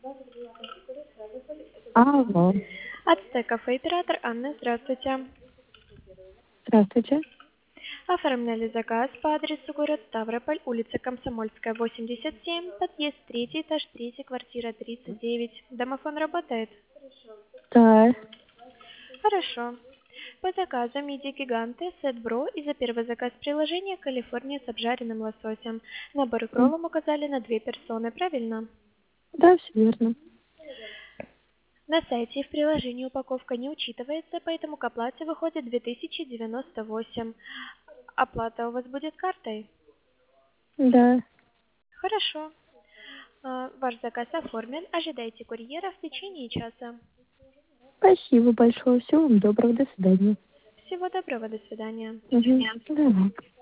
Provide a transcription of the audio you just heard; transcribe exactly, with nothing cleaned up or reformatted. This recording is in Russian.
Алло. Ацтек кафе, оператор Анна, здравствуйте. Здравствуйте. Оформляли заказ по адресу город Ставрополь, улица Комсомольская, восемьдесят семь, подъезд третий, этаж третий, квартира тридцать девять. Домофон работает? Да. Хорошо. По заказу мидии гиганты, сет бро и за первый заказ приложения Калифорния с обжаренным лососем. Набор к М, роллам указали на две персоны, правильно? Да, все верно. На сайте и в приложении упаковка не учитывается, поэтому к оплате выходит две тысячи девяносто восемь. Оплата у вас будет картой? Да. Хорошо. А, Ваш заказ оформлен. Ожидайте курьера в течение часа. Спасибо большое. Всего вам доброго. До свидания. Всего доброго, до свидания. Угу. Да.